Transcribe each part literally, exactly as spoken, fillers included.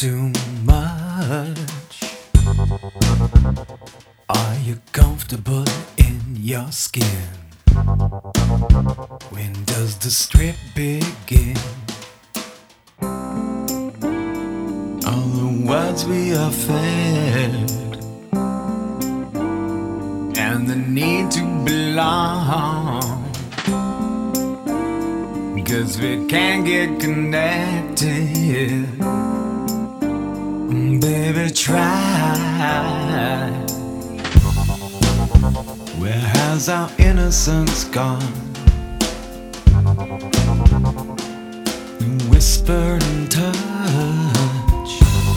too much? Are you comfortable in your skin? When does the strip begin? All the words we are fed and the need to belong, 'cause we can't get connected. Baby, try. Where has our innocence gone? Whisper and touch.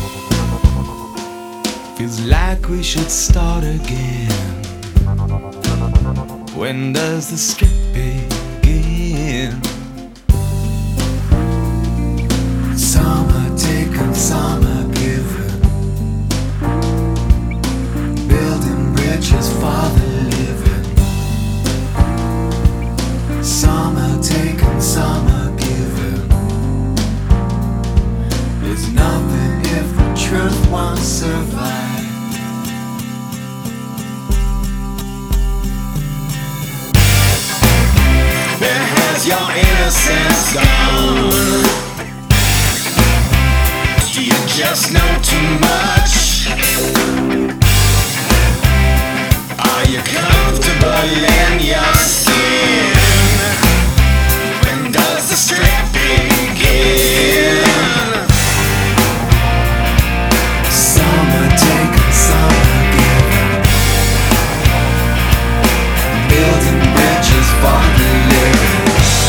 Feels like we should start again. When does the strip begin? Summer taken, summer given, building bridges for the living. Summer taken, summer given. There's nothing if the truth won't survive. Where has your innocence gone? Do you just know too much? Are you comfortable in your skin? When does the strip begin? Summer taken, summer given, building bridges for the living.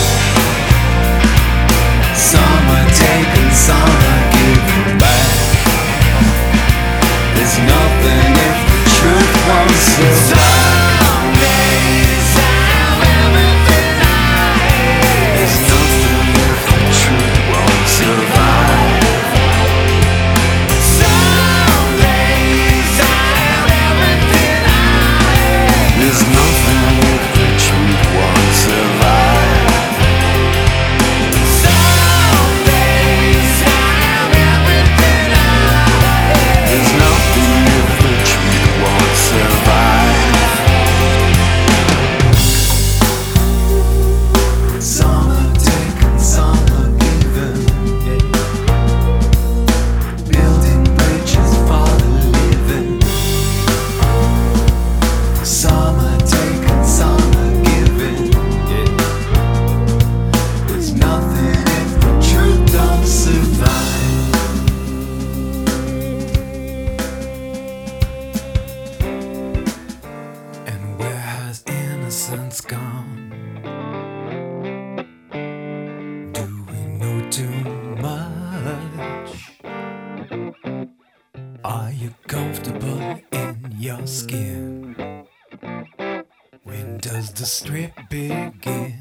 Summer taken, summer given back. There's nothing if the truth won't survive. Some days I'll everything I. There's nothing if the truth won't survive. Some days I'll everything I. There's nothing if the truth won't survive. Innocence gone? Do we know too much? Are you comfortable in your skin? When does the strip begin?